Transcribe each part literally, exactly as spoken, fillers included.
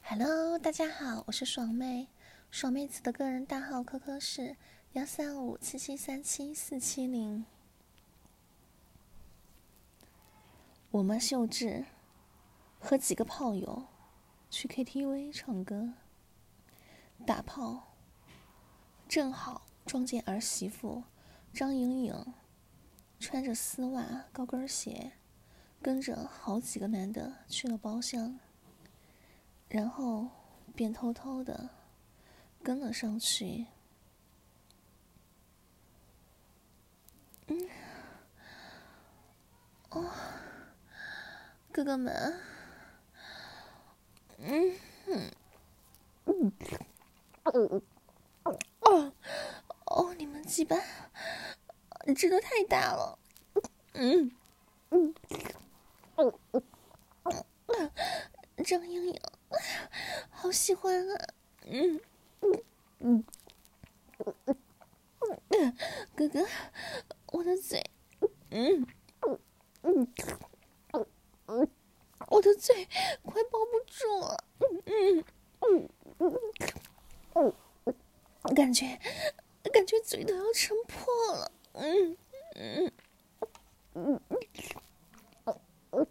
Hello， 大家好，我是爽妹。爽妹子的个人大号 Q Q 是幺三五七七三七四七零。我妈秀智和几个炮友去 K T V 唱歌打炮，正好撞见儿媳妇张莹莹穿着丝袜高跟鞋，跟着好几个男的去了包厢，然后便偷偷的跟了上去。嗯，哦，哥哥们，嗯嗯嗯嗯哦哦，你们鸡巴真的太大了，嗯嗯嗯嗯，张莹莹，好喜欢啊，嗯嗯嗯嗯嗯，哥哥，我的嘴，嗯嗯嗯嗯嗯，我的嘴快包不住了，嗯嗯嗯嗯嗯，感觉感觉嘴都要撑破了，嗯嗯嗯嗯，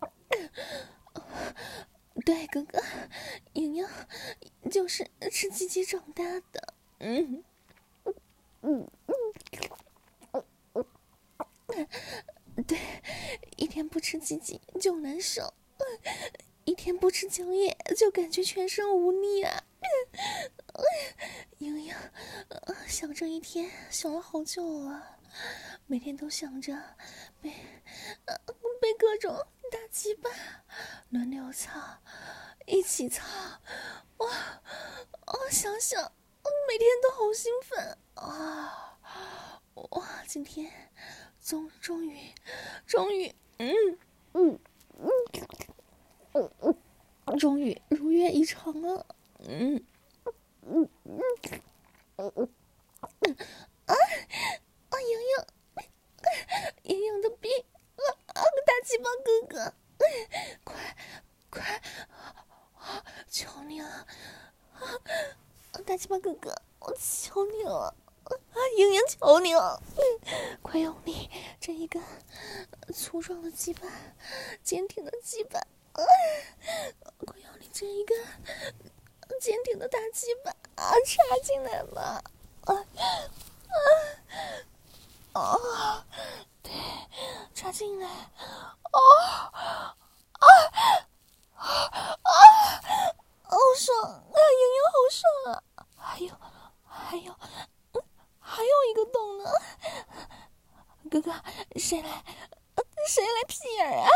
对，哥哥，莹莹就是吃鸡鸡长大的，嗯嗯嗯嗯，对，一天不吃鸡鸡就难受，一天不吃宵夜就感觉全身无力啊。莹莹，呃，想这一天想了好久了，每天都想着被呃被各种大鸡巴轮流操，一起操，哇哦，想想每天都好兴奋啊！哇，今天终终于终于嗯嗯嗯嗯嗯，终于如愿以偿了，嗯嗯嗯嗯嗯啊啊！莹莹，莹莹的逼啊啊！大鸡巴哥哥，快快，求你了啊！大鸡巴哥哥，我求你了啊！莹莹，求你了，快用力，这一个粗壮的鸡巴，坚挺的鸡巴，啊！快用力，这一个坚挺的大鸡巴啊，插进来吧！啊啊啊！对，插进来！哦啊啊啊！好爽啊！莹莹好爽啊！还有还有，嗯，还有一个洞呢！哥哥，谁来？谁来屁眼啊？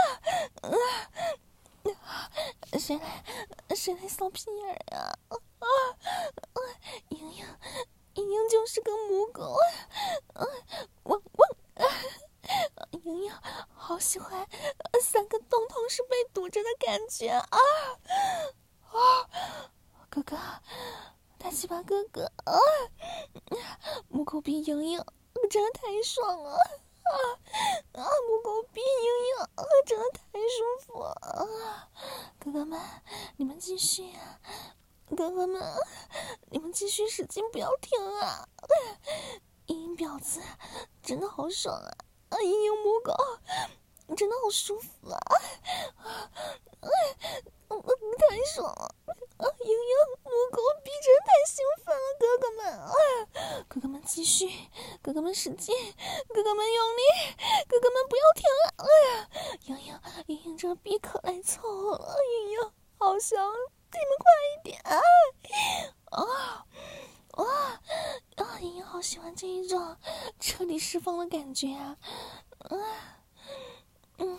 啊！谁来？谁来搔屁眼啊？啊啊！莹莹，莹莹就是个母狗，啊！汪汪！啊！莹莹好喜欢三个洞同时被堵着的感觉啊！啊！哥哥，大鸡巴哥哥啊！母狗逼莹莹真的太爽了啊！啊！母狗逼莹莹啊，真的太舒服了啊！哥哥们，你们继续啊！哥哥们，你们继续使劲，不要停啊！莹莹婊子真的好爽啊！啊！莹莹母狗真的好舒服啊！啊！嗯，太爽了！啊！莹莹母狗逼真太兴奋了，哥哥们啊！哥哥们继续，哥哥们使劲，哥哥们用力，哥哥们不要停啊！啊！莹莹，莹莹这逼可来凑了，莹莹好香，你们快一点啊！啊啊啊！莹莹好喜欢这一种彻底释放的感觉啊！啊嗯，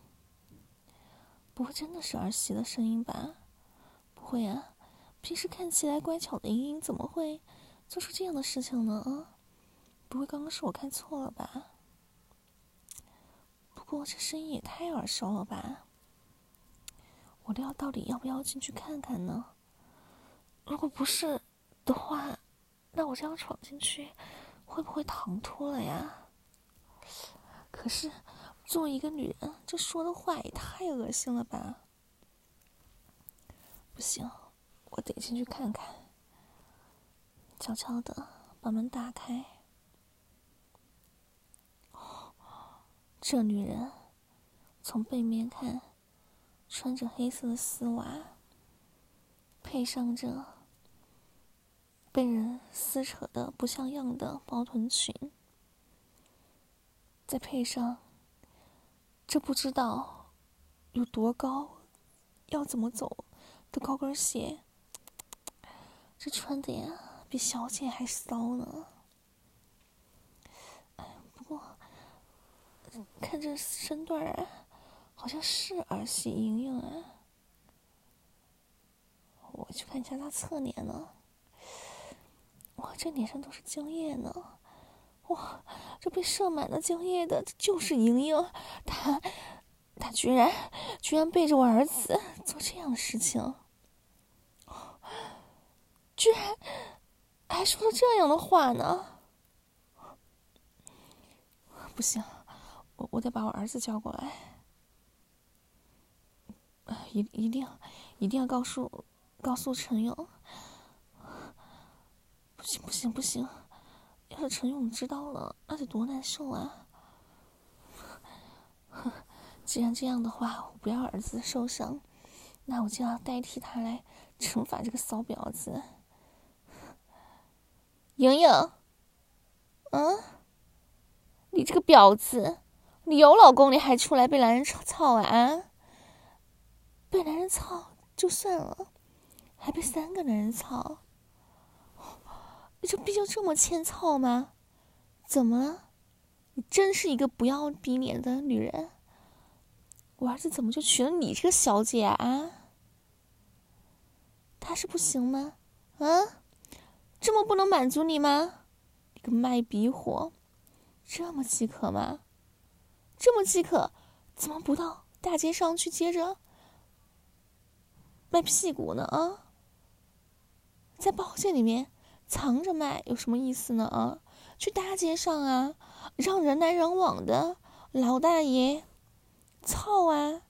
不会真的是儿媳的声音吧？不会啊，平时看起来乖巧的莹莹怎么会做出这样的事情呢？啊，不会刚刚是我看错了吧？不过这声音也太耳熟了吧？我料到底要不要进去看看呢？如果不是的话，那我这样闯进去会不会唐突了呀？可是作为一个女人，这说的话也太恶心了吧？不行， 我得进去看看。悄悄的把门打开，这女人从背面看，穿着黑色的丝袜，配上着被人撕扯的不像样的包臀裙，再配上这不知道有多高，要怎么走的高跟鞋，这穿的呀比小姐还骚呢。哎，不过看这身段啊，好像是儿媳莹莹啊。我去看一下她侧脸呢。哇，这脸上都是精液呢！哇，这被射满了精液的，这就是莹莹。她，她居然居然背着我儿子做这样的事情，居然还说了这样的话呢！不行，我我得把我儿子叫过来，一一定一定要告诉告诉陈勇。不行不行不行，要是陈勇知道了，那得多难受啊！既然这样的话，我不要儿子受伤，那我就要代替他来惩罚这个骚婊子。莹莹，嗯，你这个婊子，你有老公你还出来被男人操啊啊！被男人操就算了，还被三个男人操，你这逼就这么欠操吗？怎么了？你真是一个不要逼脸的女人！我儿子怎么就娶了你这个小姐啊？他是不行吗？啊，这么不能满足你吗？你个卖逼货，这么饥渴吗？这么饥渴，怎么不到大街上去接着卖屁股呢？啊，在包间里面藏着卖有什么意思呢？啊，去大街上啊，让人来人往的老大爷操啊！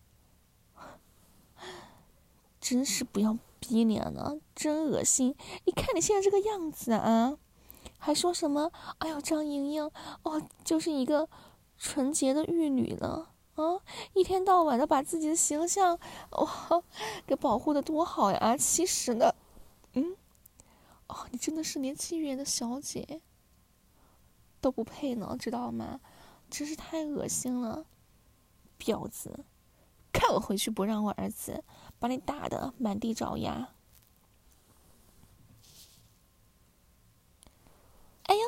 真是不要逼脸了，真恶心！你看你现在这个样子啊，还说什么？哎呦，张莹莹，哦，就是一个纯洁的玉女呢，啊，一天到晚的把自己的形象，哇，给保护的多好呀！其实呢，嗯，哦，你真的是连妓院的小姐都不配呢，知道吗？真是太恶心了，婊子！看我回去不让我儿子把你打得满地找牙！哎呦，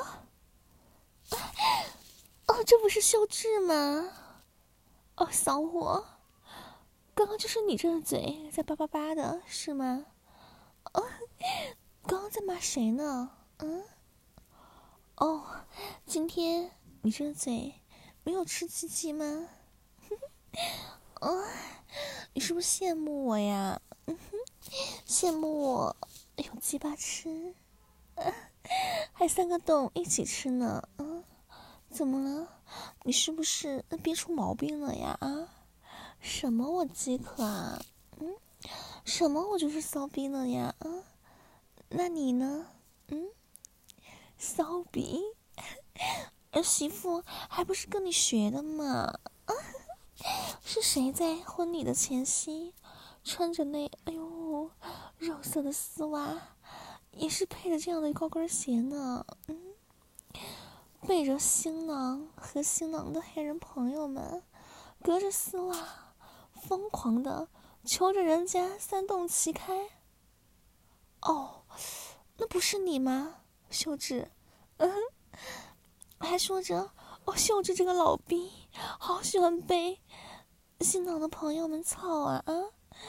哦，这不是秀智吗？哦，骚货，刚刚就是你这嘴在叭叭叭的是吗？哦，刚刚在骂谁呢？嗯，哦，今天你这嘴没有吃鸡鸡吗？哦，你是不是羡慕我呀？嗯哼，羡慕我有鸡巴吃，啊，还三个洞一起吃呢。嗯，怎么了？你是不是憋出毛病了呀？啊，什么我饥渴啊？嗯，什么我就是骚逼了呀？啊，那你呢？嗯，骚逼，儿媳妇还不是跟你学的嘛？啊，是谁在婚礼的前夕穿着那哎呦肉色的丝袜，也是配着这样的高跟鞋呢？嗯，背着新郎和新郎的黑人朋友们，隔着丝袜疯狂的求着人家三洞齐开。哦，那不是你吗，秀智？嗯，还说着哦，秀智这个老逼好喜欢被新郎的朋友们操啊啊！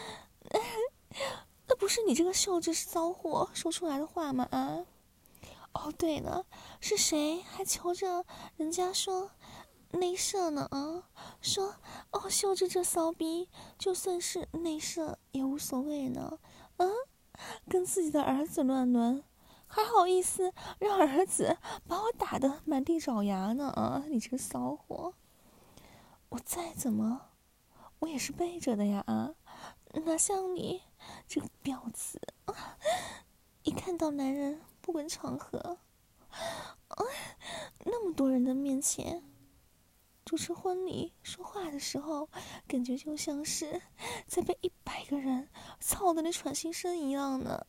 那不是你这个秀智骚货说出来的话吗？啊！哦，对了，是谁还求着人家说内射呢？啊，说哦，秀智这骚逼，就算是内射也无所谓呢。啊，跟自己的儿子乱伦，还好意思让儿子把我打得满地找牙呢？啊，你这个骚货！我再怎么，我也是背着的呀！啊，哪像你这个婊子！啊， 一看到男人，不管场合，啊，那么多人的面前主持婚礼说话的时候，感觉就像是在被一百个人操的那喘息声一样呢。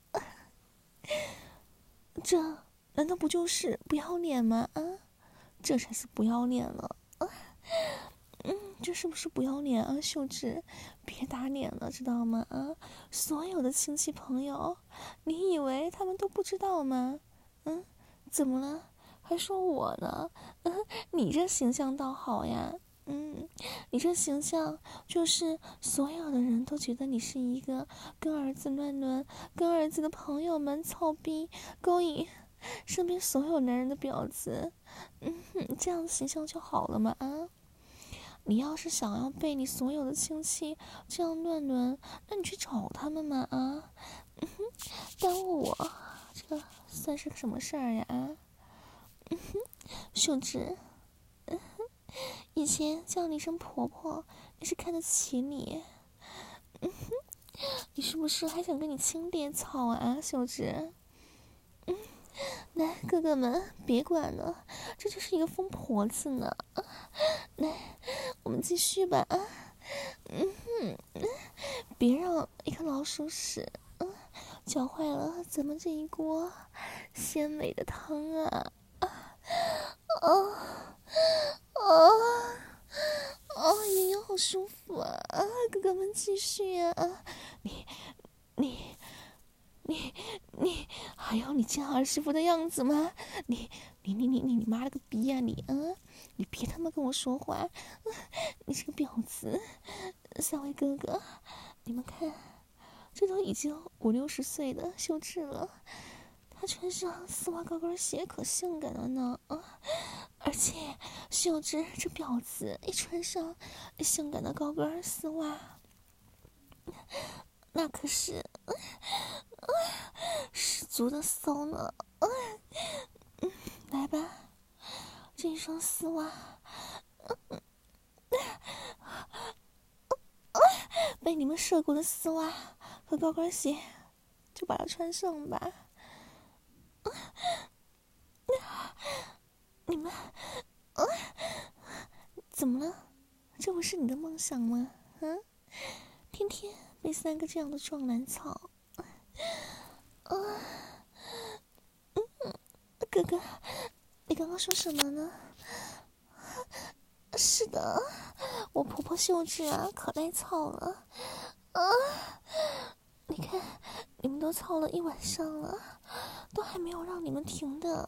这难道不就是不要脸吗？啊，这才是不要脸了。啊，嗯，这是不是不要脸啊？秀智，别打脸了，知道吗？啊，所有的亲戚朋友，你以为他们都不知道吗？嗯，怎么了？还说我呢？嗯，你这形象倒好呀。嗯，你这形象就是所有的人都觉得你是一个跟儿子乱伦、跟儿子的朋友们操逼、勾引身边所有男人的婊子。嗯哼，这样的形象就好了嘛啊！你要是想要被你所有的亲戚这样乱伦，那你去找他们嘛啊！嗯哼，耽误我，这算是个什么事儿呀啊？嗯哼，秀智。以前叫你一声婆婆，你是看得起你。嗯哼，你是不是还想跟你亲爹操啊，秀智？嗯，来，哥哥们别管了，这就是一个疯婆子呢。来，我们继续吧。嗯哼，别让一颗老鼠屎，嗯，搅坏了咱们这一锅鲜美的汤啊！哦哦哦，莹莹好舒服啊！啊，哥哥们继续啊！你你你你还有你见儿媳妇的样子吗？你你你你你你妈了个逼啊你！啊，你别他妈跟我说话！啊，你是个婊子！三位哥哥，你们看，这都已经五六十岁的秀智了。她穿上丝袜高跟鞋可性感了呢啊！而且秀智这婊子一穿上性感的高跟丝袜，那可是、呃呃、十足的骚呢！呃嗯，来吧，这一双丝袜，呃呃呃、被你们射过的丝袜和高跟鞋，就把它穿上吧。你们，呃，怎么了？这不是你的梦想吗？嗯，天天被三个这样的壮男操。啊，嗯，哥哥，你刚刚说什么呢？是的，我婆婆秀智啊，可耐操了。啊，你看，你们都操了一晚上了，都还没有让你们停的。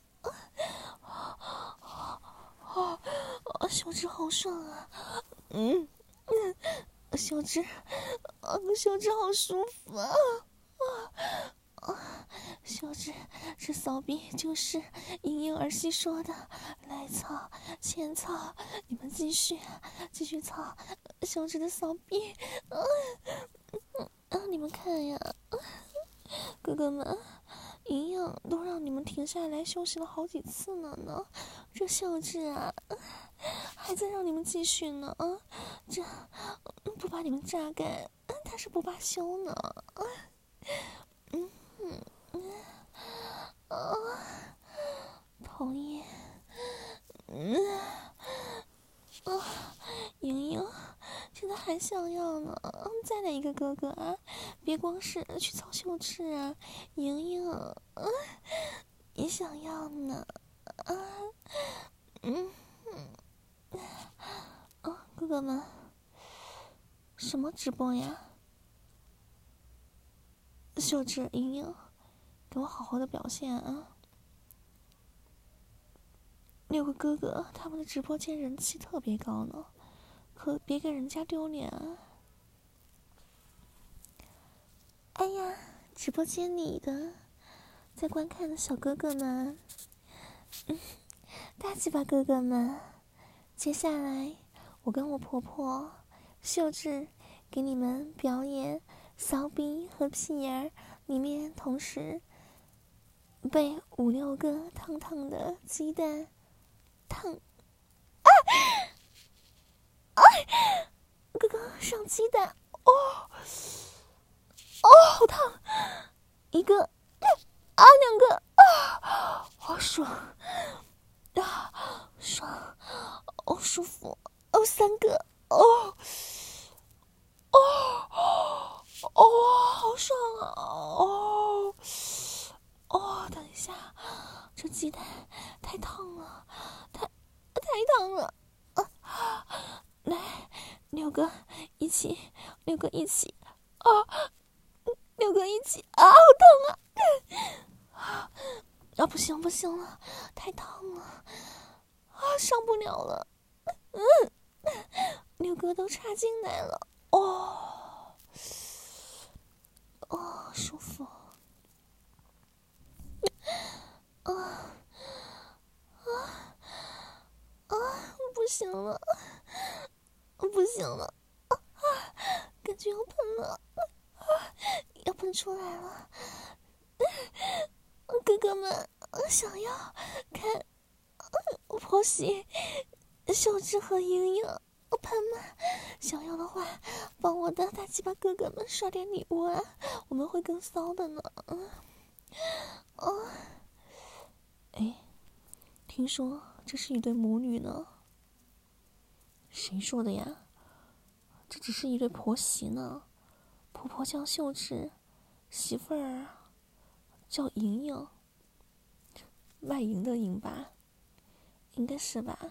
啊，啊，秀智好爽啊！嗯嗯，秀智，啊，秀智好舒服啊！啊，啊，秀智，这骚逼就是莹莹儿媳说的，来操，欠操，你们继续，继续操，秀智的骚逼！啊，啊，你们看呀，啊，哥哥们。莹莹都让你们停下来休息了好几次了呢，这秀智啊，还在让你们继续呢啊！这不把你们榨干，他是不罢休呢。啊，嗯嗯嗯啊，讨厌，嗯啊，莹莹，现在还想要呢，再来一个哥哥啊！别光是去操秀智啊，莹莹，啊，也想要呢，啊，嗯嗯，啊，哥哥们，什么直播呀？秀智、莹莹，给我好好的表现啊！六个哥哥，他们的直播间人气特别高呢，可别给人家丢脸啊！哎呀，直播间里的在观看的小哥哥们，嗯，大鸡巴哥哥们，接下来我跟我婆婆秀智给你们表演骚逼和屁眼儿里面同时被五六个烫烫的鸡蛋烫，啊啊！哥哥上鸡蛋，哦哦，好烫！ 一个啊，两个啊，好爽啊，爽，哦，舒服哦，三个哦哦哦，好爽啊！哦哦，等一下，这鸡蛋太烫了，太太烫了啊！来，六个一起，六个一起啊，六个一起啊，好痛啊！啊，不行不行了，太烫了啊，上不了了。嗯，六个都插进来了，哦哦，舒服。啊啊啊！不行了，不行了，啊啊！感觉要喷了，啊，要喷出来了。哥哥们，想要看婆媳、秀智和莹莹喷吗？想要的话，帮我的大鸡巴哥哥们刷点礼物啊，我们会更骚的呢。哦，哎，听说这是一对母女呢。谁说的呀？这只是一对婆媳呢。婆婆叫秀智，媳妇儿叫莹莹，卖淫的淫吧，应该是吧？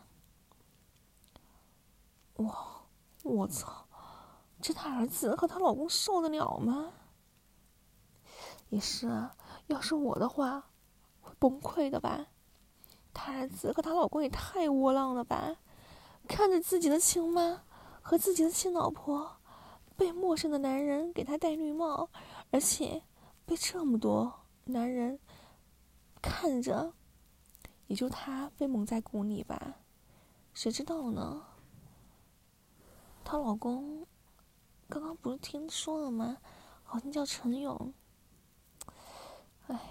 哇，我操！这她儿子和她老公受得了吗？也是啊，要是我的话，会崩溃的吧？她儿子和她老公也太窝囊了吧！看着自己的亲妈和自己的亲老婆被陌生的男人给她戴绿帽，而且被这么多男人看着，也就她被蒙在鼓里吧？谁知道呢？她老公刚刚不是听说了吗？好像叫陈勇。哎，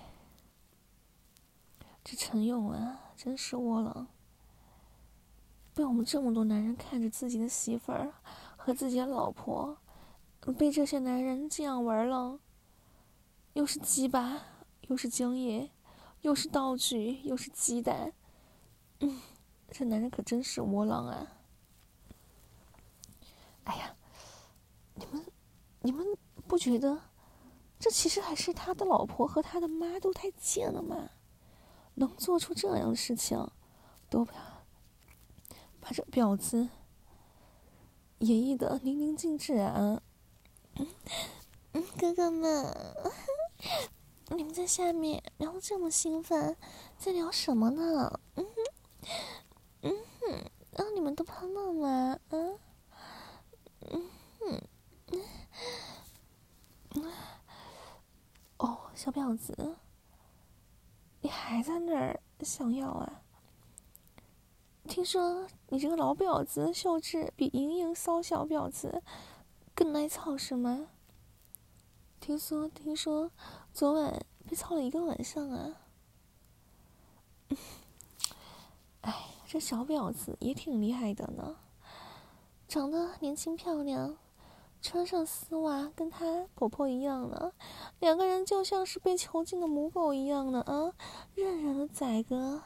这陈勇啊，真是窝囊。被我们这么多男人看着自己的媳妇儿和自己的老婆，被这些男人这样玩了，又是鸡巴，又是精液，又是道具，又是鸡蛋，嗯，这男人可真是窝囊啊！哎呀，你们，你们不觉得，这其实还是他的老婆和他的妈都太贱了吗？能做出这样的事情，都不要。把这婊子演绎的淋漓尽致啊！嗯嗯，哥哥们，你们在下面聊得这么兴奋，在聊什么呢？嗯哼，嗯哼，啊，你们都喷了吗？嗯嗯哼，嗯，哦，小婊子，你还在那儿想要啊？听说你这个老婊子秀智比莹莹骚小婊子更耐操是吗？听说听说昨晚被操了一个晚上啊！哎，这小婊子也挺厉害的呢，长得年轻漂亮，穿上丝袜跟她婆婆一样呢，两个人就像是被囚禁的母狗一样的啊，任人的宰割。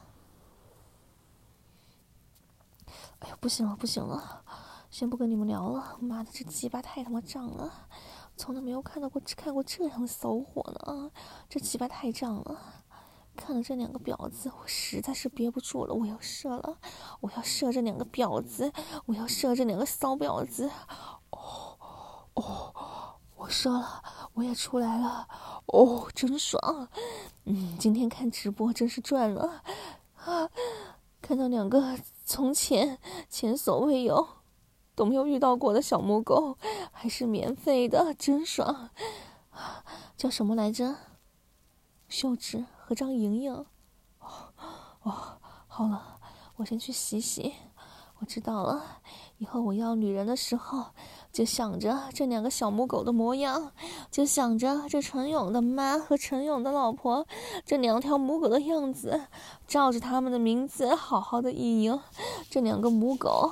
哎呦，不行了不行了，先不跟你们聊了，妈的，这鸡巴太他妈胀了，从来没有看到过看过这样的骚货呢啊！这鸡巴太胀了，看了这两个婊子，我实在是憋不住了，我要射了，我要射这两个婊子，我要射这两个骚婊子！哦哦，我射了，我也出来了，哦，真爽！嗯，今天看直播真是赚了啊！看到两个从前前所未有都没有遇到过的小母狗，还是免费的，真爽！叫什么来着？秀智和张莹莹。哦哦，好了，我先去洗洗。我知道了，以后我要女人的时候，就想着这两个小母狗的模样，就想着这陈勇的妈和陈勇的老婆这两条母狗的样子，照着他们的名字好好的意淫这两个母狗。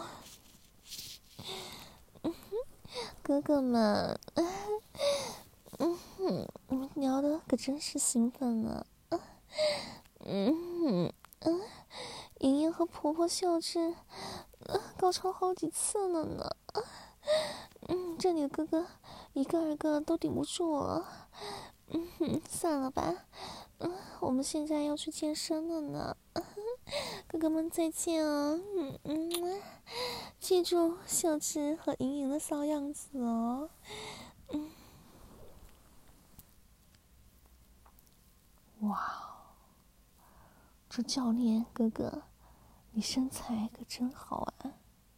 嗯哼，哥哥们，嗯哼，你们聊得可真是兴奋啊！嗯嗯，莹莹和婆婆秀智，呃，高潮好几次了呢。嗯，这里的哥哥一个二个都顶不住了。嗯哼，算了吧。嗯，我们现在要去健身了呢。哥哥们再见啊！嗯嗯，记住秀智和莹莹的骚样子哦。嗯，哇，这教练哥哥，你身材可真好啊！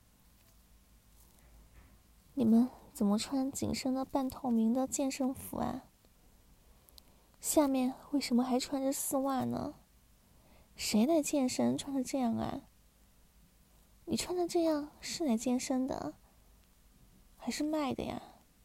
你们怎么穿紧身的半透明的健身服啊？下面为什么还穿着丝袜呢？谁来健身穿成这样啊？你穿成这样是来健身的，还是卖的呀？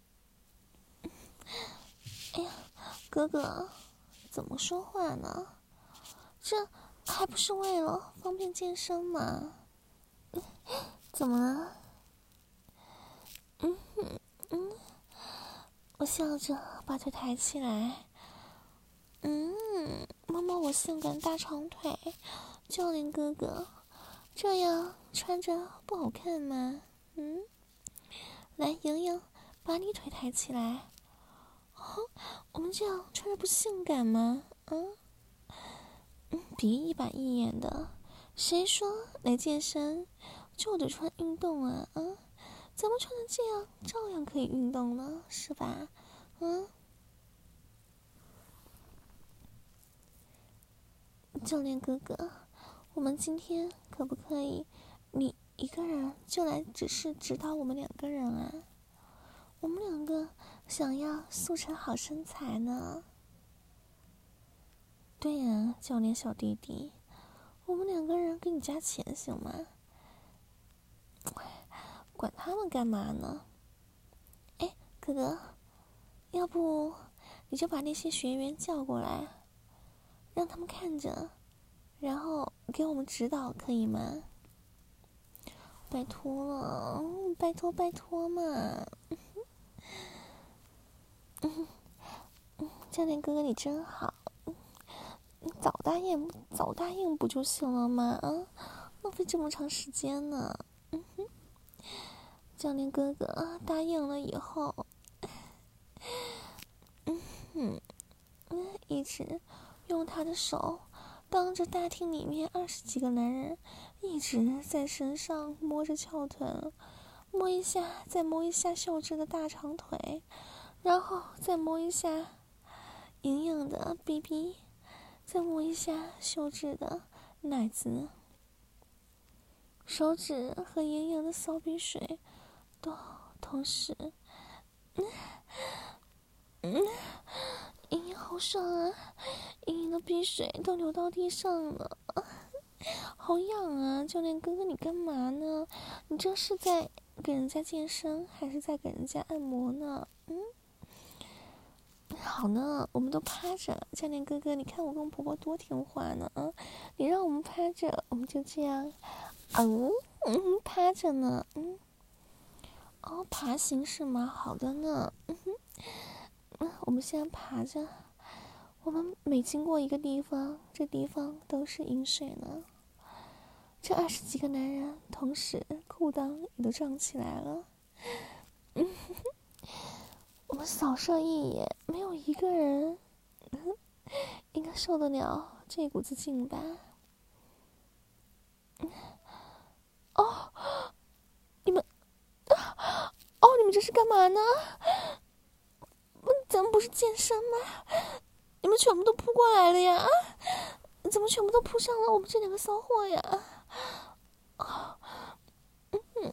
哎呀，哥哥，怎么说话呢？这还不是为了方便健身吗？怎么了？嗯嗯，我笑着把腿抬起来，嗯，摸摸我性感大长腿。教练哥哥，这样穿着不好看吗？嗯，来，莹莹，把你腿抬起来。哦，我们这样穿着不性感吗？嗯嗯，别一板一眼的，谁说来健身就得穿运动啊？嗯，咱们穿成这样照样可以运动呢，是吧？嗯，教练哥哥，我们今天可不可以你一个人就来只是指导我们两个人啊？我们两个想要塑成好身材呢。对呀、啊，教练小弟弟，我们两个人给你加钱行吗？管他们干嘛呢？哎，哥哥，要不你就把那些学员叫过来，让他们看着，然后给我们指导，可以吗？拜托了，拜托拜托嘛！嗯嗯，教练哥哥你真好，你早答应早答应不就行了吗？啊，浪费这么长时间呢。嗯哼，教练哥哥答应了以后，嗯哼，一直用他的手当着大厅里面二十几个男人一直在身上摸着翘臀，摸一下再摸一下秀智的大长腿，然后再摸一下莹莹的 B B， 再摸一下秀智的奶子，手指和莹莹的骚逼水都同时，嗯嗯，莹莹好爽啊！莹莹的逼水都流到地上了，好痒啊！教练哥哥，你干嘛呢？你这是在给人家健身，还是在给人家按摩呢？嗯，好呢，我们都趴着。教练哥哥，你看我跟婆婆多听话呢啊！你让我们趴着，我们就这样，嗯嗯，趴着呢，嗯，哦，爬行是吗？好的呢，嗯哼，嗯，我们现在爬着。我们每经过一个地方，这地方都是饮水呢。这二十几个男人同时裤裆也都胀起来了。嗯，我们扫射一眼，没有一个人应该受得了这股子劲吧？哦，你们，哦，你们这是干嘛呢？咱们不是健身吗？你们全部都扑过来了呀？怎么全部都扑上了我们这两个骚货呀？哦，嗯，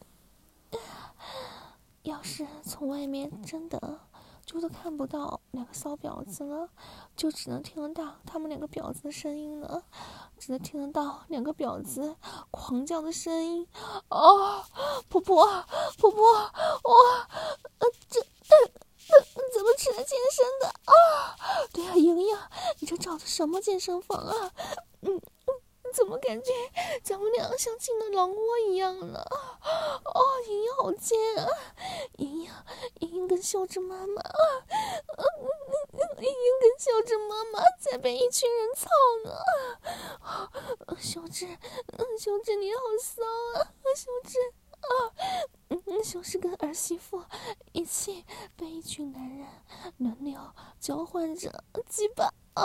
要是从外面真的就都看不到两个骚婊子了，就只能听得到他们两个婊子的声音了，只能听得到两个婊子狂叫的声音。哦，婆婆，婆婆，哇，呃，这这这怎么只来健身的啊？对啊，莹莹，你这找的什么健身房啊？嗯。怎么感觉咱们俩像进了狼窝一样呢？哦，莹莹好贱啊！莹莹，莹莹跟秀智妈妈啊，嗯嗯英跟秀智妈妈在被一群人操呢。秀智，秀智你好骚啊！秀智啊，嗯，秀智跟儿媳妇一起被一群男人轮流交换着鸡巴啊！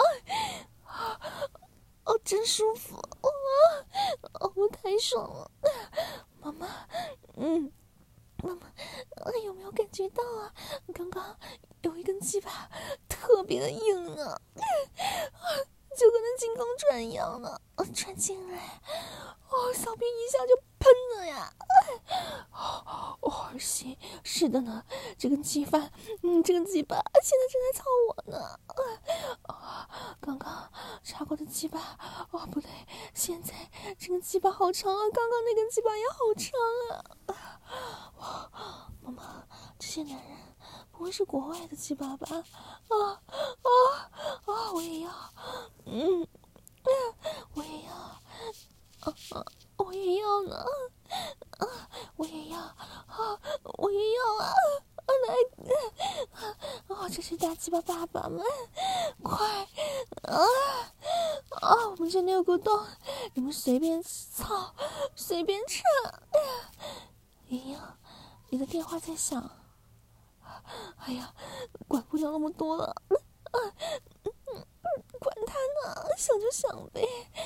哦，真舒服啊！哦，我太爽了，妈妈，嗯。妈妈，有没有感觉到啊？刚刚有一根鸡巴特别的硬啊，就跟那金刚钻一样的钻进来，哦，小兵一下就喷了呀！哦，儿媳，是的呢，这根鸡巴，嗯，这根鸡巴现在正在操我呢。哦，刚刚插过的鸡巴，哦，不对，现在这根鸡巴好长啊，刚刚那根鸡巴也好长啊。哇，妈妈，这些男人不会是国外的鸡巴吧？啊啊啊！我也要，嗯，我也要，啊啊，我也要呢，啊，我也要，啊，我也要啊！啊，来，啊，这是大鸡巴爸爸们，快，啊啊！我们这里有个洞，你们随便操，随便插。莹莹，你的电话在响。哎呀，管不了那么多了，啊，管他呢，想就想呗。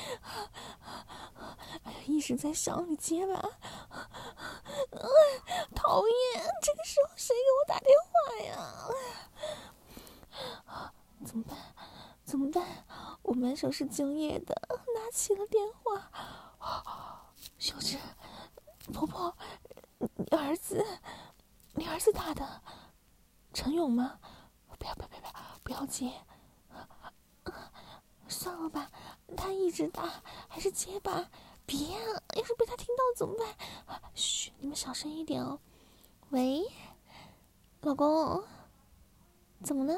哎呀，一直在响，你接吧。啊，讨厌，这个时候谁给我打电话呀？怎么办？怎么办？我满手是精液的，拿起了电话。秀智，婆婆，你儿子，你儿子打的，陈勇吗？不要不要不要不要接，算了吧，他一直打，还是接吧。别啊，要是被他听到怎么办？嘘，你们小声一点哦。喂，老公，怎么了？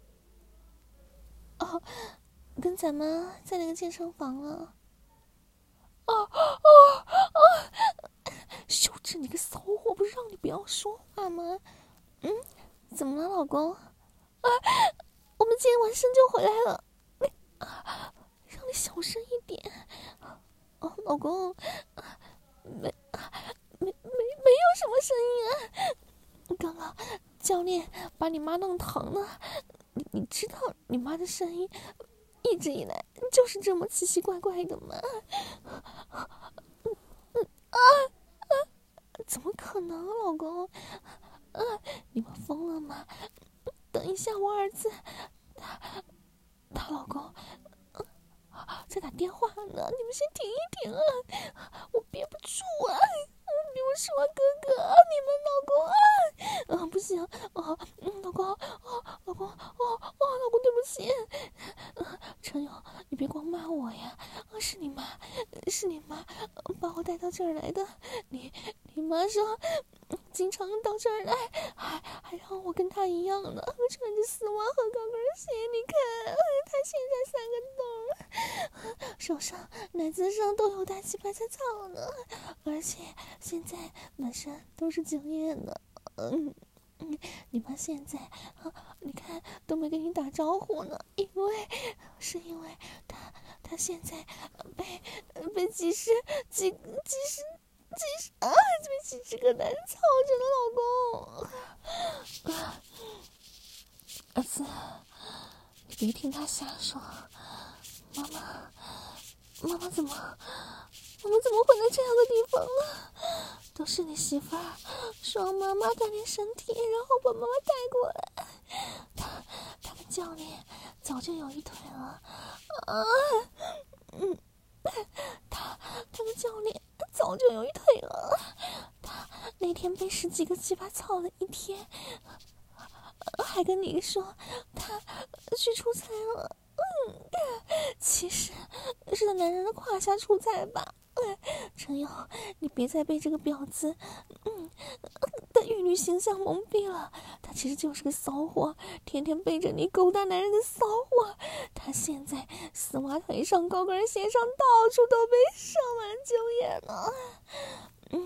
哦，跟咱们在那个健身房了。哦哦哦！秀智，你个骚货，不是让你不要说话吗？嗯，怎么了，老公？啊，我们健完身就回来了。你啊，让你小声一点。哦，老公，没没没没有什么声音啊。刚刚教练把你妈弄疼了，你你知道你妈的声音一直以来就是这么奇奇怪怪的吗？啊啊！怎么可能，老公？啊，你们疯了吗？等一下，我儿子他他老公在打电话呢，你们先停一停啊！我憋不住啊！比我说哥哥，你们老公啊！啊，不行啊！嗯，老公，哦，老公，哦哦，老公，对不起。啊，陈勇，你别光骂我呀！啊，是你妈，是你妈把我带到这儿来的。你你妈说，经常到这儿来，还还让我跟她一样的穿着丝袜和高跟鞋。你看，她现在三个洞，手上、奶子上都有大鸡巴在操呢，而且现在满身都是精液呢。嗯。嗯，你妈现在啊，你看都没跟你打招呼呢，因为是因为她她现在被被几十几几十几十啊，被几十个男人操着了，老公。啊，儿子，你别听他瞎说，妈妈，妈妈怎么，妈妈怎么会在这样的地方呢？都是你媳妇儿说妈妈锻炼身体，然后把妈妈带过来。他他跟教练早就有一腿了啊，嗯，他他跟教练早就有一腿了。他那天被十几个鸡巴操了一天，还跟你说他去出差了。嗯，其实是在男人的胯下出差吧。陈勇，你别再被这个婊子，嗯，的玉女形象蒙蔽了。他其实就是个骚货，天天背着你勾搭男人的骚货。他现在丝袜腿上、高跟鞋上到处都被上满精液呢。嗯，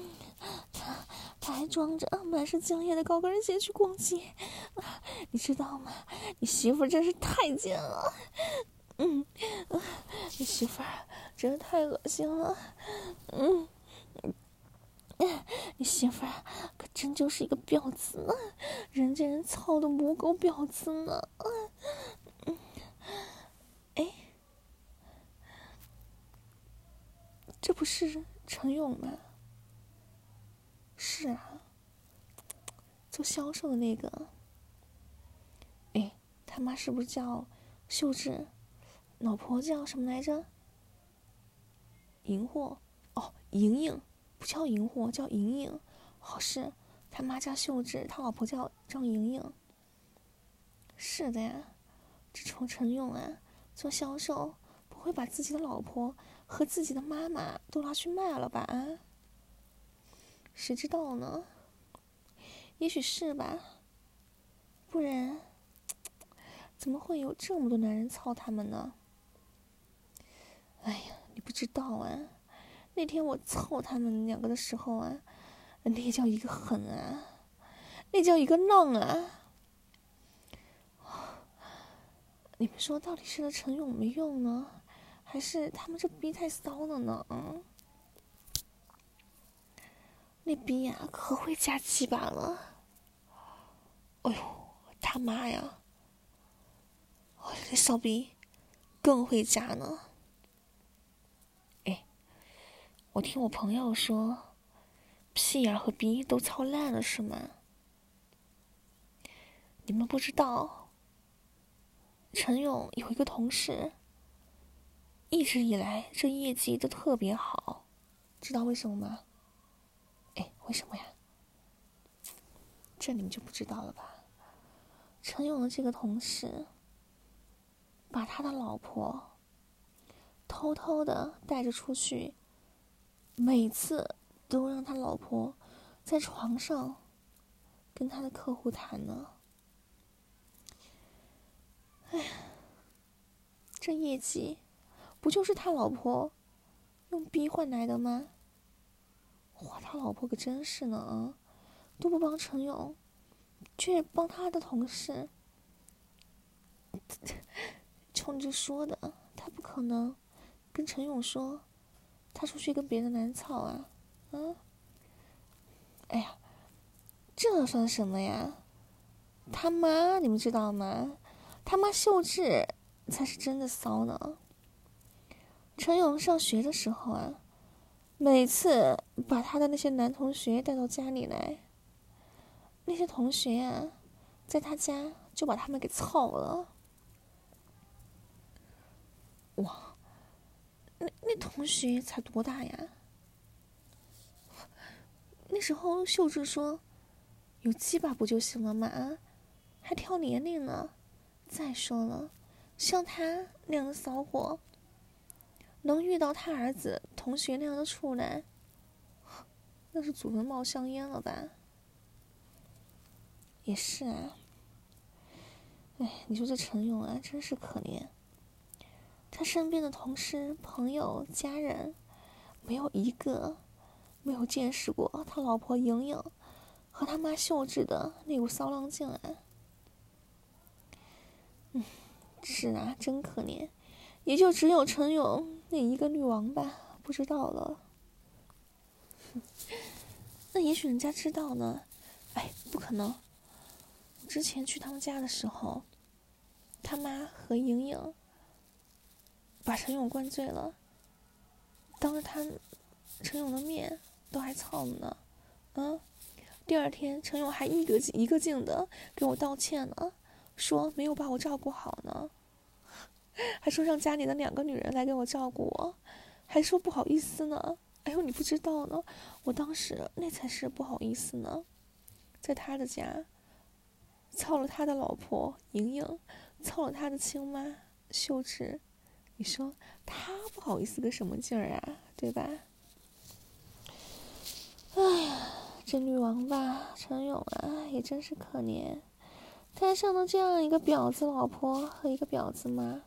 他他还装着满是浆液的高跟鞋去逛街，你知道吗？你媳妇真是太贱了，嗯，你媳妇真是太恶心了，嗯。你媳妇儿可真就是一个婊子呢，人见人操的母狗婊子呢。嗯，哎，这不是陈勇吗？是啊，做销售的那个。哎，他妈是不是叫秀智？老婆叫什么来着？银货哦，莹莹。不叫萤火，叫莹莹，好是他妈叫秀智，他老婆叫张莹莹。是的呀，这臭陈勇啊，做销售不会把自己的老婆和自己的妈妈都拿去卖了吧？啊，谁知道呢？也许是吧，不然怎么会有这么多男人操他们呢？哎呀，你不知道啊。那天我操他们两个的时候啊，那叫一个狠啊，那叫一个浪啊！你们说到底是陈勇没用呢，还是他们这逼太骚了呢？嗯，那逼呀、啊，可会加鸡巴了！哎呦，他妈呀！哦，这骚逼更会加呢！我听我朋友说，屁眼和逼都操烂了是吗？你们不知道，陈勇有一个同事，一直以来这业绩都特别好，知道为什么吗？哎，为什么呀？这你们就不知道了吧？陈勇的这个同事，把他的老婆偷偷的带着出去。每次都让他老婆在床上跟他的客户谈呢。哎呀，这业绩不就是他老婆用逼换来的吗？哇，他老婆可真是呢啊，都不帮陈勇，却帮他的同事。冲着说的，他不可能跟陈勇说他出去跟别的男操啊，啊！哎呀，这算什么呀？他妈，你们知道吗？他妈秀智才是真的骚呢。陈勇上学的时候啊，每次把他的那些男同学带到家里来，那些同学啊，在他家就把他们给操了。哇，那那同学才多大呀？那时候秀智说：“有鸡巴不就行了吗？还挑年龄呢。再说了，像他那样的骚货，能遇到他儿子同学那样的处男，那是祖坟冒香烟了吧？”也是啊。哎，你说这陈勇啊，真是可怜。他身边的同事、朋友、家人，没有一个没有见识过他老婆莹莹和他妈秀智的那股骚浪劲啊。嗯，是啊，真可怜。也就只有陈勇那一个女王吧，不知道了。那也许人家知道呢。哎，不可能。之前去他们家的时候，他妈和莹莹把陈勇灌醉了，当着他陈勇的面都还操呢。嗯，第二天陈勇还一个一个劲的给我道歉呢，说没有把我照顾好呢，还说让家里的两个女人来给我照顾我，还说不好意思呢。哎呦，你不知道呢，我当时那才是不好意思呢，在他的家操了他的老婆莹莹，操了他的亲妈秀智，你说他不好意思个什么劲儿啊，对吧？哎呀，这女王吧，陈勇啊，也真是可怜，摊上了这样一个婊子老婆和一个婊子妈，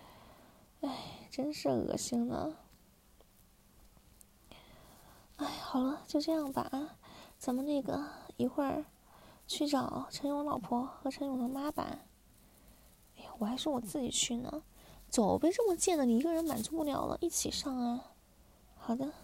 哎，真是恶心呢。哎，好好了，就这样吧，咱们那个一会儿去找陈勇老婆和陈勇的妈吧。哎呀，我还说我自己去呢，走呗，这么贱的你一个人满足不了了，一起上啊。好的。